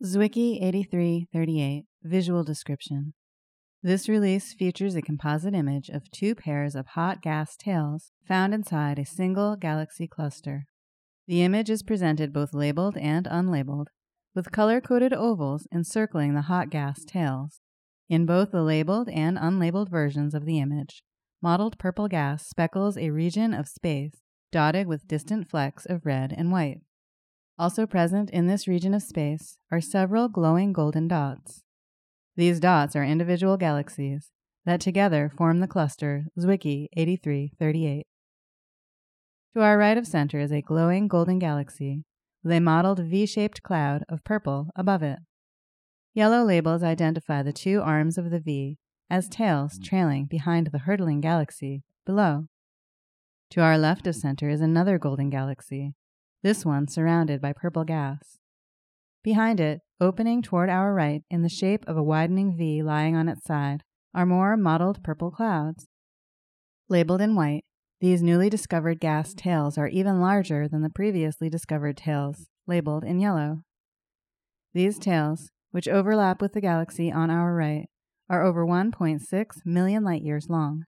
Zwicky 8338 Visual Description. This release features a composite image of two pairs of hot gas tails found inside a single galaxy cluster. The image is presented both labeled and unlabeled, with color-coded ovals encircling the hot gas tails. In both the labeled and unlabeled versions of the image, mottled purple gas speckles a region of space dotted with distant flecks of red and white. Also present in this region of space are several glowing golden dots. These dots are individual galaxies that together form the cluster Zwicky 8338. To our right of center is a glowing golden galaxy with a mottled V-shaped cloud of purple above it. Yellow labels identify the two arms of the V as tails trailing behind the hurtling galaxy below. To our left of center is another golden galaxy, this one surrounded by purple gas. Behind it, opening toward our right in the shape of a widening V lying on its side, are more mottled purple clouds. Labeled in white, these newly discovered gas tails are even larger than the previously discovered tails, labeled in yellow. These tails, which overlap with the galaxy on our right, are over 1.6 million light-years long.